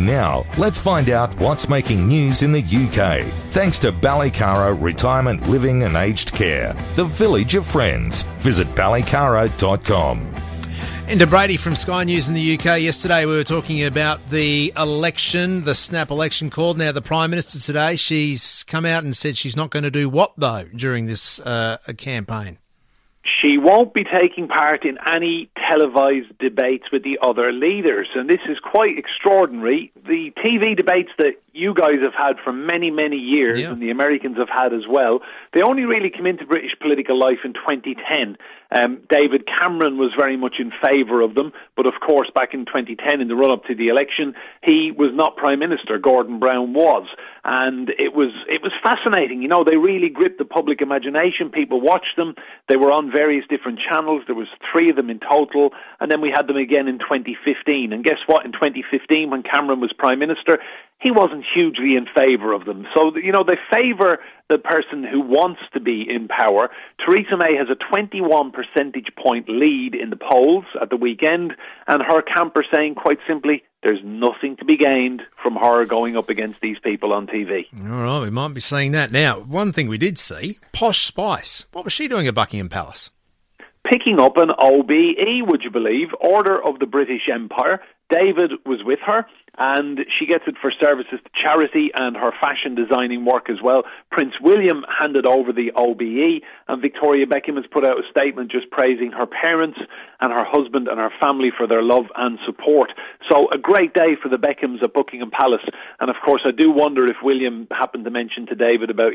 And now, let's find out what's making news in the UK. Thanks to Ballycara Retirement Living and Aged Care, the village of friends. Visit ballycara.com. Enda Brady from Sky News in the UK. Yesterday we were talking about the election, the snap election called. Now the Prime Minister today, she's come out and said she's not going to do what, though, during this campaign? She won't be taking part in any televised debates with the other leaders. And this is quite extraordinary. The TV debates that you guys have had for many, many years, and the Americans have had as well, they only really came into British political life in 2010. David Cameron was very much in favour of them, but of course back in 2010 in the run-up to the election, he was not Prime Minister, Gordon Brown was. And it was fascinating. You know, they really gripped the public imagination. People watched them. They were on various different channels. There was 3 of them in total. And then we had them again in 2015. And guess what? In 2015, when Cameron was Prime Minister, he wasn't hugely in favour of them. So, you know, they favour the person who wants to be in power. Theresa May has a 21 percentage point lead in the polls at the weekend, and her camp are saying quite simply, there's nothing to be gained from her going up against these people on TV. All right, we might be seeing that. Now, one thing we did see, Posh Spice. What was she doing at Buckingham Palace? Picking up an OBE, would you believe, Order of the British Empire. David was with her, and she gets it for services to charity and her fashion designing work as well. Prince William handed over the OBE, and Victoria Beckham has put out a statement just praising her parents and her husband and her family for their love and support. So a great day for the Beckhams at Buckingham Palace. And of course, I do wonder if William happened to mention to David about,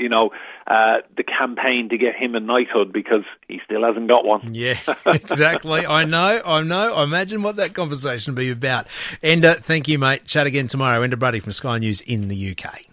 the campaign to get him a knighthood, because he still hasn't got one. Yeah, exactly. I know. I imagine what that conversation will be about. Enda, thank you, mate. Chat again tomorrow. Enda Brady from Sky News in the UK.